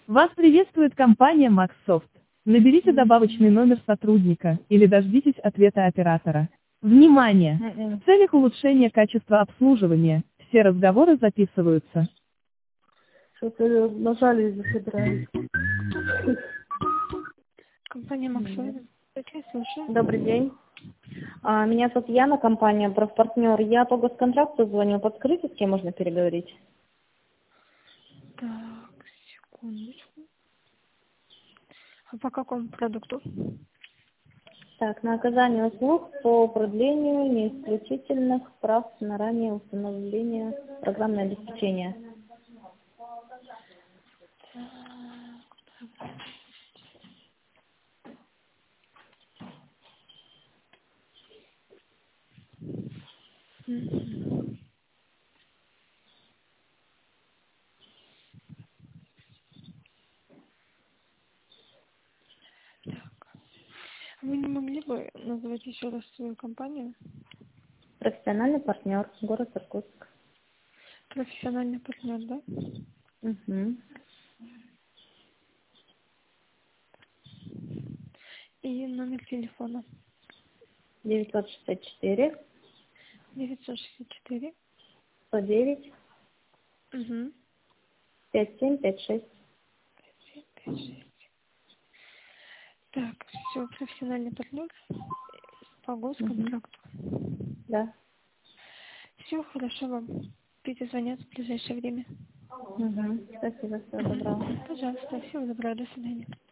Вас приветствует компания Maxsoft. Наберите добавочный номер сотрудника или дождитесь ответа оператора. Внимание! В целях улучшения качества обслуживания все разговоры записываются. Что-то нажали и засобирались. Компания Максоид. Слушаю. Добрый день. Меня зовут Яна, компания «Профпартнер». Я по госконтракту звоню. Подскажите, с кем можно переговорить? Так, секундочку. А по какому продукту? Так, на оказание услуг по продлению неисключительных прав на раннее установление программное обеспечение. Вы не могли бы назвать еще раз свою компанию? Профессиональный партнер, город Иркутск. Профессиональный партнер, да? Угу. И номер телефона? 964 964. 109 Угу. 5756. 5756. Так, все, профессиональный партнер по госконтракту. Да. Все, хорошо, вам перезвонят в ближайшее время. Угу. Спасибо, всего доброго. Пожалуйста, всего доброго, до свидания.